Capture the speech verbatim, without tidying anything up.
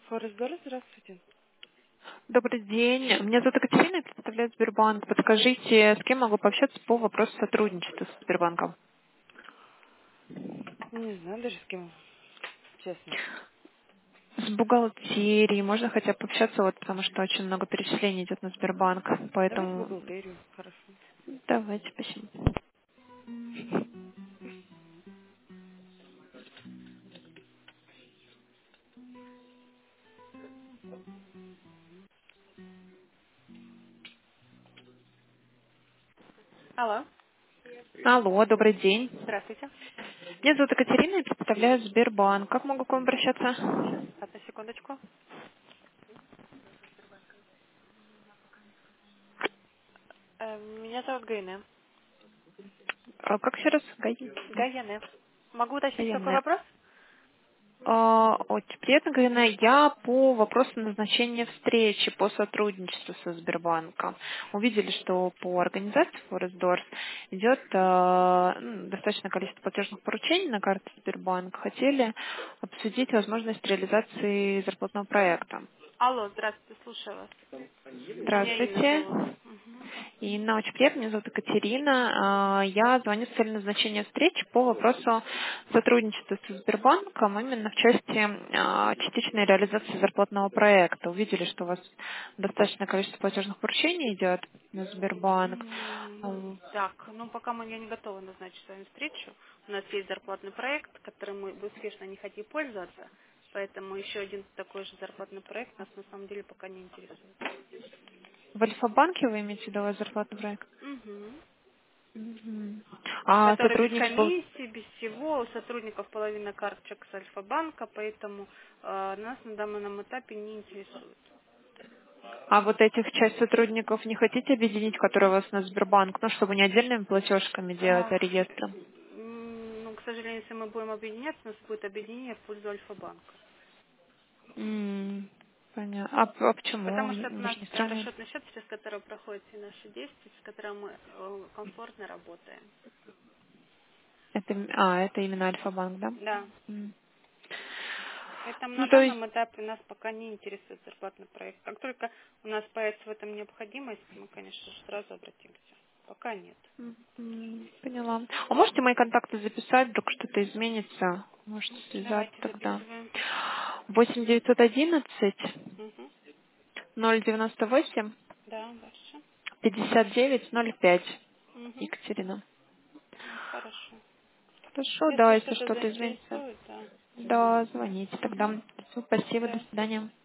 Форестдор, здравствуйте. Добрый день. Меня зовут Екатерина, я представляю Сбербанк. Подскажите, с кем могу пообщаться по вопросу сотрудничества с Сбербанком? Не знаю даже с кем, честно. С бухгалтерией. Можно хотя бы пообщаться, вот, потому что очень много перечислений идет на Сбербанк. Давай в Поэтому бухгалтерию, хорошо. давайте, спасибо. Алло, Алло, добрый день. здравствуйте. Меня зовут Екатерина, я представляю Сбербанк. Как могу к вам Сейчас, обращаться? одну секундочку. Э, Меня зовут Гайне. А, как еще раз? Гай... Гаяне. Могу уточнить, какой Гайне. вопрос? А, Очень приятно, Галина. Я по вопросу назначения встречи по сотрудничеству со Сбербанком. Увидели, что по организации Форестдорс идет э, ну, достаточное количество платежных поручений на карте Сбербанк. Хотели обсудить возможность реализации зарплатного проекта. Алло, здравствуйте, слушаю вас. Меня Инна Здравствуйте. зовут. Мгм. Инна, очень приятно, меня зовут Екатерина. А, Я звоню с целью назначения встречи по вопросу сотрудничества со Сбербанком именно в части а, частичной реализации зарплатного проекта. Увидели, что у вас достаточное количество платежных поручений идет на Сбербанк. М, Ам, Так, ну пока мы я не готова назначить с вами встречу. У нас есть зарплатный проект, которым мы успешно не хотим пользоваться, поэтому еще один такой же зарплатный проект нас на самом деле пока не интересует. В Альфа-банке вы имеете в виду у вас зарплатный проект? Мгм. Мгм. А Который без сотрудничество. комиссии, без всего, у сотрудников половина карточек с Альфа-банка, поэтому э, нас на данном этапе не интересует. А вот этих часть сотрудников не хотите объединить, которые у вас на Сбербанк, ну, чтобы не отдельными платежками делать, А, а реестром? м, ну, к сожалению, если мы будем объединяться, у нас будет объединение в пользу Альфа-банка. М, Понятно. А, п- а почему? Потому что это Вы наш же не э, сравнивали. расчетный счет, через который проходят все наши действия, с которым мы э, комфортно работаем. Это, м- а, это именно Альфа-банк, да? Да. М. Поэтому на Ну, то есть, данном этапе нас пока не интересует зарплатный проект. Как только у нас появится в этом необходимость, мы, конечно же, сразу обратимся. Пока нет. м, м, поняла. А можете мои контакты записать, вдруг что-то изменится? Можете связаться Давайте тогда. записываем. восемь девятьсот одиннадцать Угу. ноль девяносто восемь Да, дальше. пятьдесят девять ноль пять. Угу. Екатерина. Хорошо. Хорошо, да, Если если что-то что-то изменится. заинтересует, да. Да, звоните тогда. Все, спасибо, до Да. свидания.